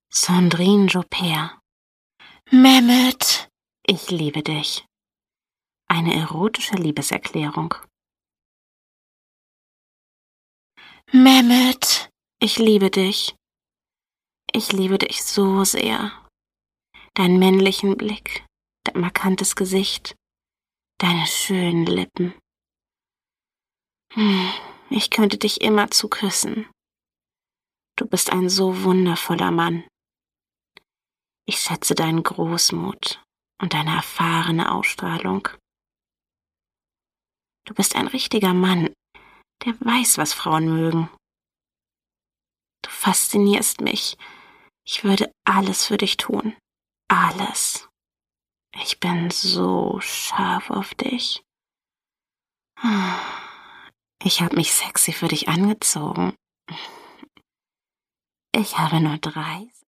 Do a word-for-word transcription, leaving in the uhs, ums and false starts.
Sandrine Joubert. Mehmet. Ich liebe dich. Eine erotische Liebeserklärung. Mehmet. Ich liebe dich. Ich liebe dich so sehr. Deinen männlichen Blick, dein markantes Gesicht, deine schönen Lippen. Hm, ich könnte dich immerzu küssen. Du bist ein so wundervoller Mann. Ich schätze deinen Großmut und deine erfahrene Ausstrahlung. Du bist ein richtiger Mann, der weiß, was Frauen mögen. Du faszinierst mich. Ich würde alles für dich tun. Alles. Ich bin so scharf auf dich. Ich habe mich sexy für dich angezogen. Ich habe nur drei